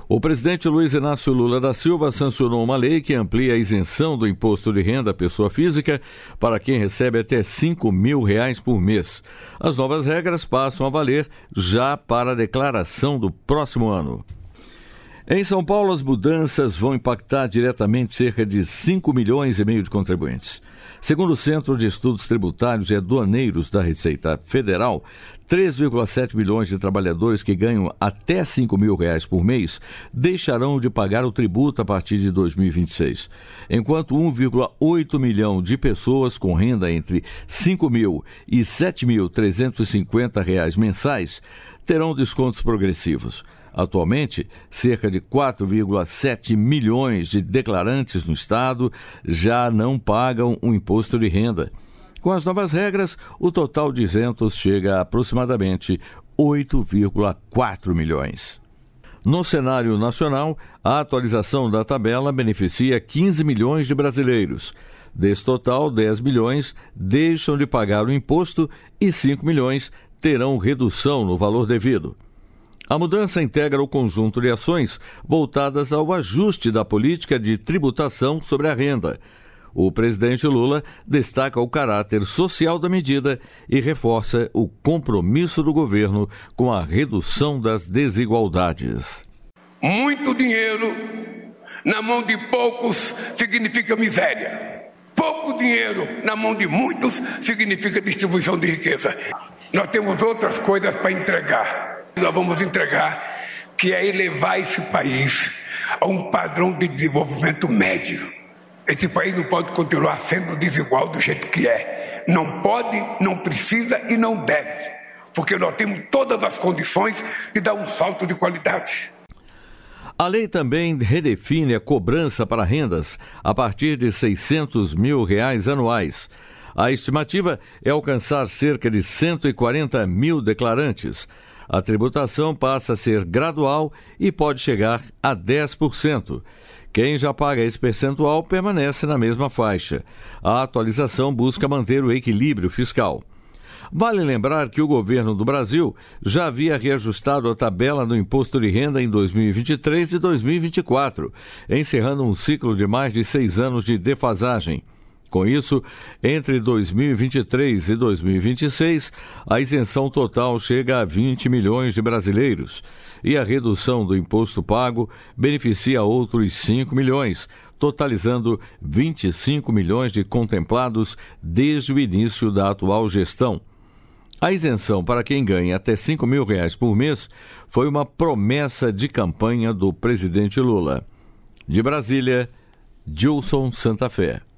O presidente Luiz Inácio Lula da Silva sancionou uma lei que amplia a isenção do imposto de renda à pessoa física para quem recebe até R$5.000 por mês. As novas regras passam a valer já para a declaração do próximo ano. Em São Paulo, as mudanças vão impactar diretamente cerca de 5,5 milhões de contribuintes. Segundo o Centro de Estudos Tributários e Aduaneiros da Receita Federal, 3,7 milhões de trabalhadores que ganham até R$5.000 por mês deixarão de pagar o tributo a partir de 2026, enquanto 1,8 milhão de pessoas com renda entre R$5.000 e R$7.350 mensais terão descontos progressivos. Atualmente, cerca de 4,7 milhões de declarantes no estado já não pagam o imposto de renda. Com as novas regras, o total de isentos chega a aproximadamente 8,4 milhões. No cenário nacional, a atualização da tabela beneficia 15 milhões de brasileiros. Desse total, 10 milhões deixam de pagar o imposto e 5 milhões terão redução no valor devido. A mudança integra o conjunto de ações voltadas ao ajuste da política de tributação sobre a renda. O presidente Lula destaca o caráter social da medida e reforça o compromisso do governo com a redução das desigualdades. Muito dinheiro na mão de poucos significa miséria. Pouco dinheiro na mão de muitos significa distribuição de riqueza. Nós temos outras coisas para entregar. Nós vamos entregar, que é elevar esse país a um padrão de desenvolvimento médio. Esse país não pode continuar sendo desigual do jeito que é. Não pode, não precisa e não deve, porque nós temos todas as condições de dar um salto de qualidade. A lei também redefine a cobrança para rendas a partir de R$600 mil anuais. A estimativa é alcançar cerca de 140 mil declarantes. A tributação passa a ser gradual e pode chegar a 10%. Quem já paga esse percentual permanece na mesma faixa. A atualização busca manter o equilíbrio fiscal. Vale lembrar que o governo do Brasil já havia reajustado a tabela do imposto de renda em 2023 e 2024, encerrando um ciclo de mais de 6 anos de defasagem. Com isso, entre 2023 e 2026, a isenção total chega a 20 milhões de brasileiros e a redução do imposto pago beneficia outros 5 milhões, totalizando 25 milhões de contemplados desde o início da atual gestão. A isenção para quem ganha até R$5.000 por mês foi uma promessa de campanha do presidente Lula. De Brasília, Gilson Santa Fé.